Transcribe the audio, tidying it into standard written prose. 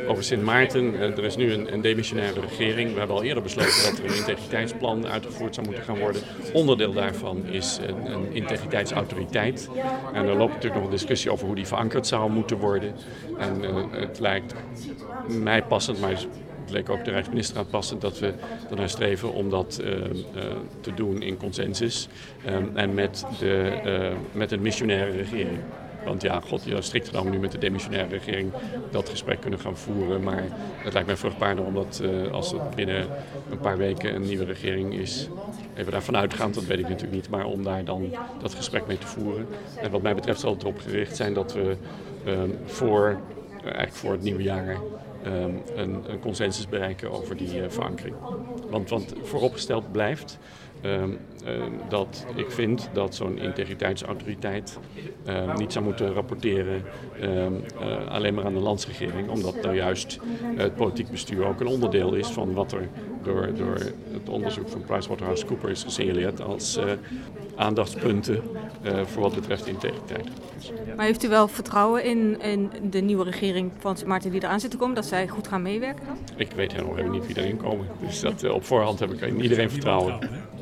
Over Sint Maarten, er is nu een demissionaire regering. We hebben al eerder besloten dat er een integriteitsplan uitgevoerd zou moeten gaan worden. Onderdeel daarvan is een integriteitsautoriteit. En er loopt natuurlijk nog een discussie over hoe die verankerd zou moeten worden. En het lijkt mij passend, maar het leek ook de Rijksminister aan passend dat we ernaar streven om dat te doen in consensus. En met een missionaire regering. Want ja, strikt genomen nu met de demissionaire regering dat gesprek kunnen gaan voeren. Maar het lijkt mij vruchtbaarder omdat als er binnen een paar weken een nieuwe regering is, even daarvan uitgaand, dat weet ik natuurlijk niet, maar om daar dan dat gesprek mee te voeren. En wat mij betreft zal het erop gericht zijn dat we voor het nieuwe jaar een consensus bereiken over die verankering. Want vooropgesteld blijft dat ik vind dat zo'n integriteitsautoriteit niet zou moeten rapporteren alleen maar aan de landsregering, omdat nou juist het politiek bestuur ook een onderdeel is van wat er door het onderzoek van PricewaterhouseCoopers is gesignaleerd als aandachtspunten voor wat betreft integriteit. Maar heeft u wel vertrouwen in de nieuwe regering van Sint Maarten die eraan zit te komen, dat zij goed gaan meewerken dan? Ik weet helemaal niet wie erin komen. Dus op voorhand heb ik in iedereen vertrouwen.